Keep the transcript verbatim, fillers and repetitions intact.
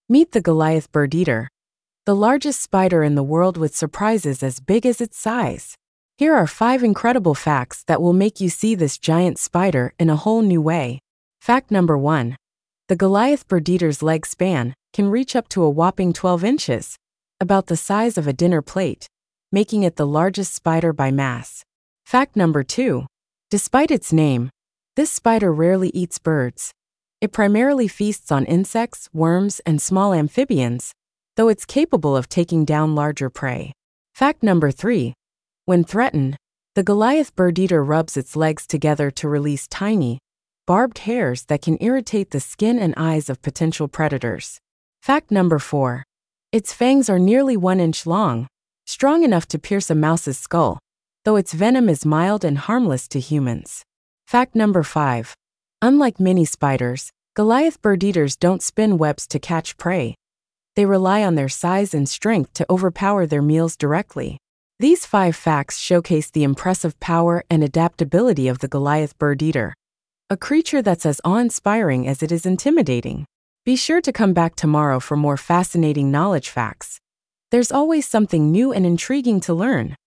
Meet the Goliath bird eater, the largest spider in the world with surprises as big as its size. Here are five incredible facts that will make you see this giant spider in a whole new way. Fact number one. The Goliath bird eater's leg span can reach up to a whopping twelve inches, about the size of a dinner plate, making it the largest spider by mass. Fact number two. Despite its name, this spider rarely eats birds. It primarily feasts on insects, worms, and small amphibians, though it's capable of taking down larger prey. Fact number three. When threatened, the Goliath bird eater rubs its legs together to release tiny, barbed hairs that can irritate the skin and eyes of potential predators. Fact number four. Its fangs are nearly one inch long, strong enough to pierce a mouse's skull, though its venom is mild and harmless to humans. Fact number five. Unlike many spiders, Goliath bird eaters don't spin webs to catch prey. They rely on their size and strength to overpower their meals directly. These five facts showcase the impressive power and adaptability of the Goliath bird eater, a creature that's as awe-inspiring as it is intimidating. Be sure to come back tomorrow for more fascinating knowledge facts. There's always something new and intriguing to learn.